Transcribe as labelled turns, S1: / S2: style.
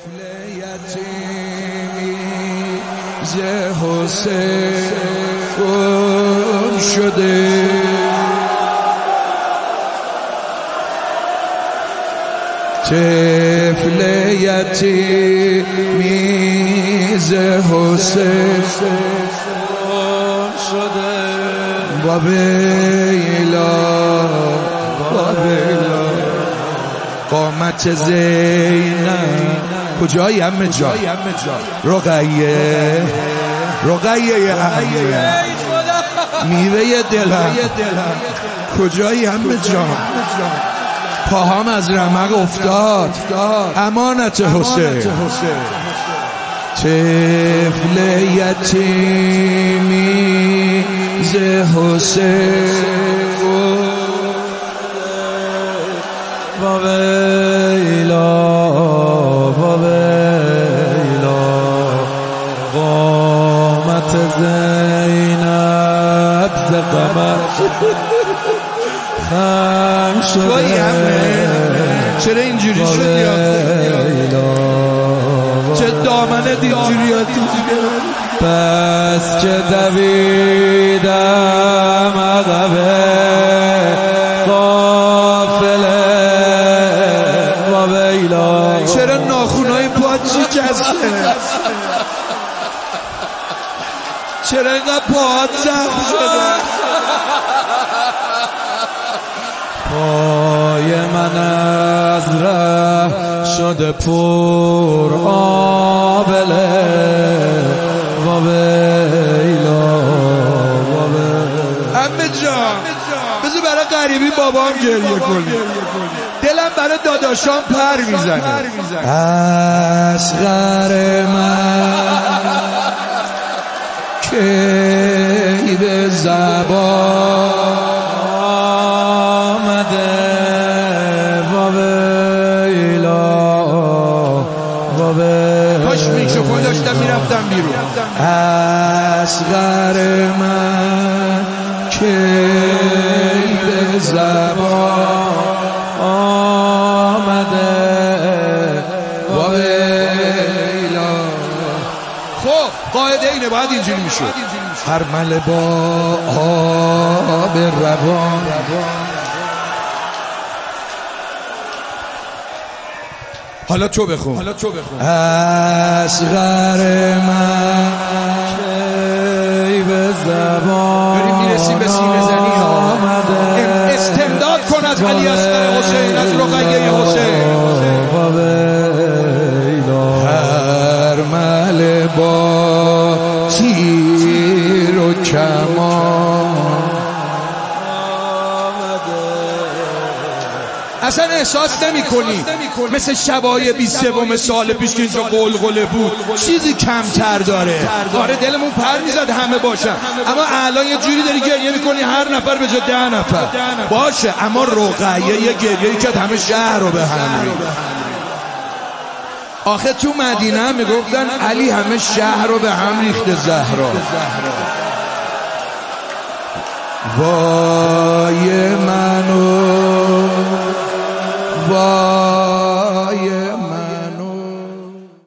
S1: طفل یتیمی ز حسین گم شده، طفل یتیمی ز حسین گم شده. با ویلا قامت زینب کجایی همه جا؟ رقیه میوه دلم کجایی همه جا؟ پاهام از رمق افتاد، امانت حسین. طفل یتیمی ز حسین با ویلا قامت زینب ز قمر خم شده. چرا اینجوری شدی؟ چه دامنت اینجوری بس که دویدم عقبه قافله با ویلا. چرا ناخونای پات شکسته؟ چرا اینقدر پاهات زخم شده؟ پای من از ره شده پر آبله و ویلا. همه جا بذار برای غریبی بابام گریه کنی، دلم برای داداشام پر میزنه. اصغر من کی به زبان کاش میکروفون داشتم میرفتم بیرون. اصغر من کی به زبان آمده و ویلا. خب قاعده اینه، باید اینجوری میشه. هر مل با آب روان حالا تو بخون. اصغر من کی به زبان داریم میرسیم به سینه زنی ها. استمداد کن از علی اصغر حسین، از رقیه حسین. هر مل با تیر و کمان اصلا احساس نمی کنی مثل شبای 23 سال پیش که اینجا قلقله بود چیزی کمتر داره. آره دلمون پر میزد همه باشن، اما الان یه جوری داری گریه میکنی هر نفر به جای 10 نفر باشه. اما رقیه یه گریه‌ای که همه شهر رو به هم ریخت. آخه تو مدینه هم میگفتن علی همه شهر رو به هم ریخته زهرا. وای منو وای